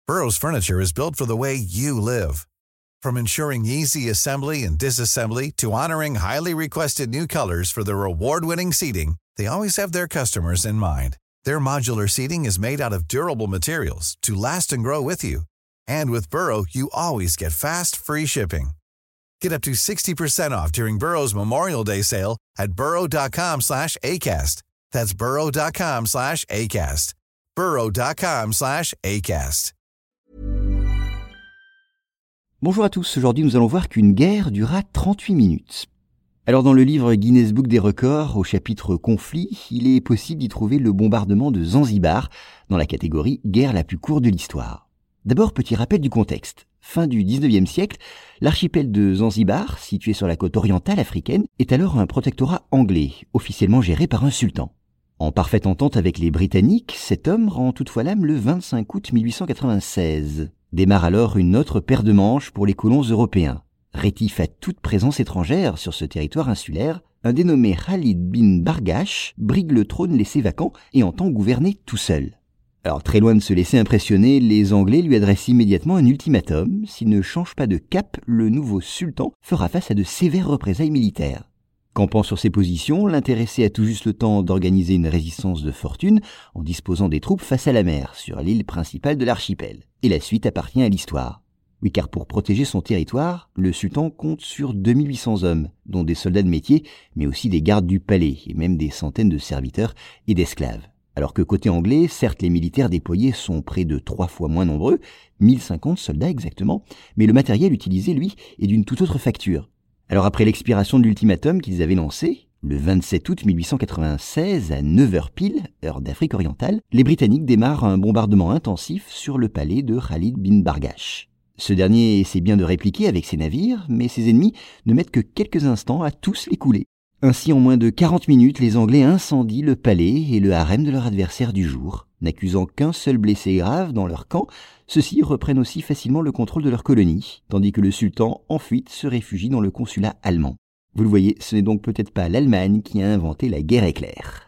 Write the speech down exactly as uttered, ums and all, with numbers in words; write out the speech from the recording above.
Burrow's furniture is built for the way you live. From ensuring easy assembly and disassembly to honoring highly requested new colors for their award-winning seating, they always have their customers in mind. Their modular seating is made out of durable materials to last and grow with you. And with Burrow, you always get fast, free shipping. Get up to sixty percent off during Burrow's Memorial Day sale at burrow.com slash ACAST. That's burrow.com slash ACAST. burrow.com slash ACAST. Bonjour à tous, aujourd'hui nous allons voir qu'une guerre dura trente-huit minutes. Alors dans le livre Guinness Book des records, au chapitre conflit, il est possible d'y trouver le bombardement de Zanzibar dans la catégorie guerre la plus courte de l'histoire. D'abord, petit rappel du contexte. Fin du dix-neuvième siècle, l'archipel de Zanzibar, situé sur la côte orientale africaine, est alors un protectorat anglais, officiellement géré par un sultan. En parfaite entente avec les Britanniques, cet homme rend toutefois l'âme le vingt-cinq août mille huit cent quatre-vingt-seize. Démarre alors une autre paire de manches pour les colons européens. Rétif à toute présence étrangère sur ce territoire insulaire, un dénommé Khalid bin Bargash brigue le trône laissé vacant et entend gouverner tout seul. Alors très loin de se laisser impressionner, les Anglais lui adressent immédiatement un ultimatum. S'il ne change pas de cap, le nouveau sultan fera face à de sévères représailles militaires. Campant sur ses positions, l'intéressé a tout juste le temps d'organiser une résistance de fortune en disposant des troupes face à la mer, sur l'île principale de l'archipel. Et la suite appartient à l'histoire. Oui, car pour protéger son territoire, le sultan compte sur deux mille huit cents hommes, dont des soldats de métier, mais aussi des gardes du palais, et même des centaines de serviteurs et d'esclaves. Alors que côté anglais, certes les militaires déployés sont près de trois fois moins nombreux, mille cinquante soldats exactement, mais le matériel utilisé, lui, est d'une toute autre facture. Alors après l'expiration de l'ultimatum qu'ils avaient lancé, le vingt-sept août mille huit cent quatre-vingt-seize, à neuf heures pile, heure d'Afrique orientale, les Britanniques démarrent un bombardement intensif sur le palais de Khalid bin Bargash. Ce dernier essaie bien de répliquer avec ses navires, mais ses ennemis ne mettent que quelques instants à tous les couler. Ainsi, en moins de quarante minutes, les Anglais incendient le palais et le harem de leur adversaire du jour. N'accusant qu'un seul blessé grave dans leur camp, ceux-ci reprennent aussi facilement le contrôle de leur colonie, tandis que le sultan, en fuite, se réfugie dans le consulat allemand. Vous le voyez, ce n'est donc peut-être pas l'Allemagne qui a inventé la guerre éclair.